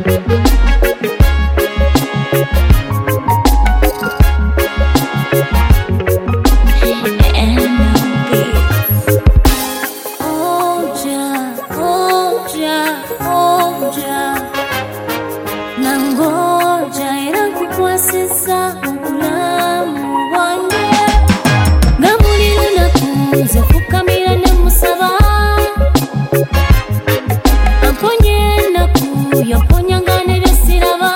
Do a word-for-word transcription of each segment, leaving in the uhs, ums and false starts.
Nangoja era kukwasisa obulamu bwange nga buli lunaku nze fukamira ne musaba amponye ennaku yamponyanga ne bye siraba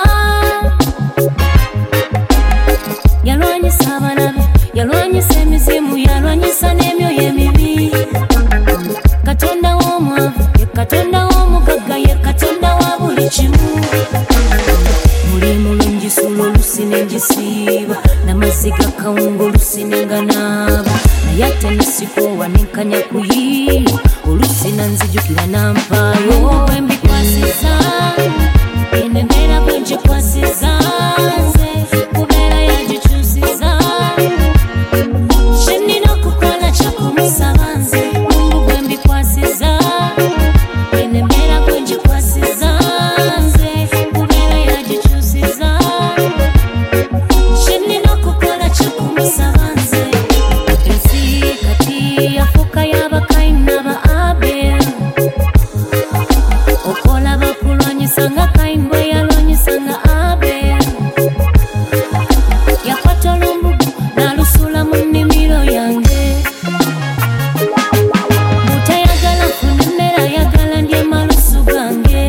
yalwanyisa abalabe yalwanyisa emizimu yalwanyisa n'emyoyo emibi Katonda w'omwavu ye Katonda w'omugagga ye Katonda wa buli kimu Muli mulungi sulo lusine njisiba n'amazzi ga kawungo lusine nga naaba naye ate nesikowa nenkanya kuyiiya olusina nzijukira nampaayo bwe mbikwasiza eno embeera bwe ngikwasiza nze kubeera yagikyusiza kye nnina okukola kyakumusaba nze Mungu bwe mbikwasiza eno embeera bwe ngikwasiza nze kubeera yagikyusiza kye nnina okukola kyakumusaba nze ensi kati yafuuka y'abakaini n'aba Abel okola bakulwanyisa nga Kaini bwe yalwanyisa nga Abel yakwata olumbugu n'alusula mu nnimiro yange butayagala funa emmere ayagala ndye malusu gange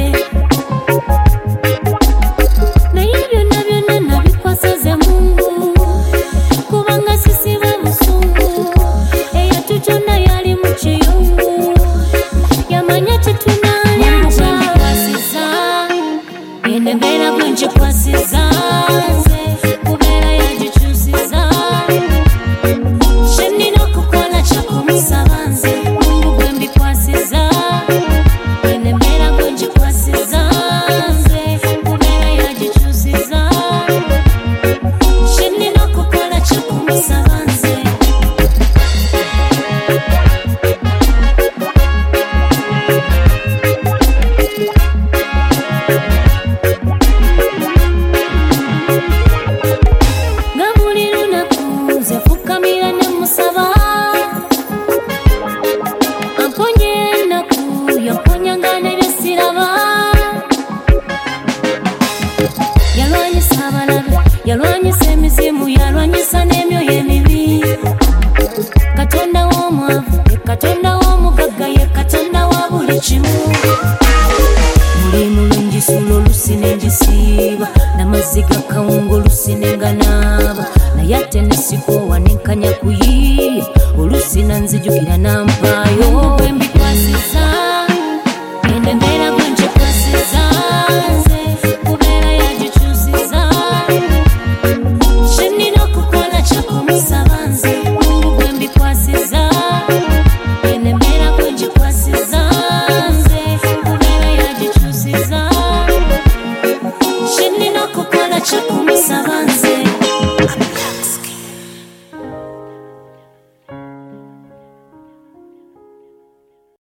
naye byonna byonna nabikwasa ze Mungu kubanga sisiba busungu eyatutonda yali mu kiyungu yamanya tetunaalyaza mbikwasiza eno embeera bwe ngikwasiza nze kubeera yagikyusiza kye nnina okukola kyakumusaba nze Mungu bwe mbikwasiza eno embeera bwe ngikwasiza nze kubeera yagikyusiza kye nnina okukola kyakumusaba nze nga buli lunaku nze fukamira ne musaba amponye ennaku yamponyanga ne bye siraba yalwanyisa abalabe yalwanyisa emizimu yalwanyisa n'emyoyo emibi Katonda w'omwavu ye Katonda w'omugagga ye Katonda wa buli kimu muli mulungi sulo lusine njisiiba n'amazzi ga kawungo lusine nga naaba naye ate nesikowa nenkanya kuyiiya olusina nzijukira nampaayo bwe mbikwasiza eno embeera bwe ngikwasiza nze kubeera yagikyusiza kye nnina okukola kyakumusaba nze Mungu bwe mbikwasiza eno embeera bwe ngikwasiza nze kubeera yagikyusiza kye nnina okukola kyakumusaba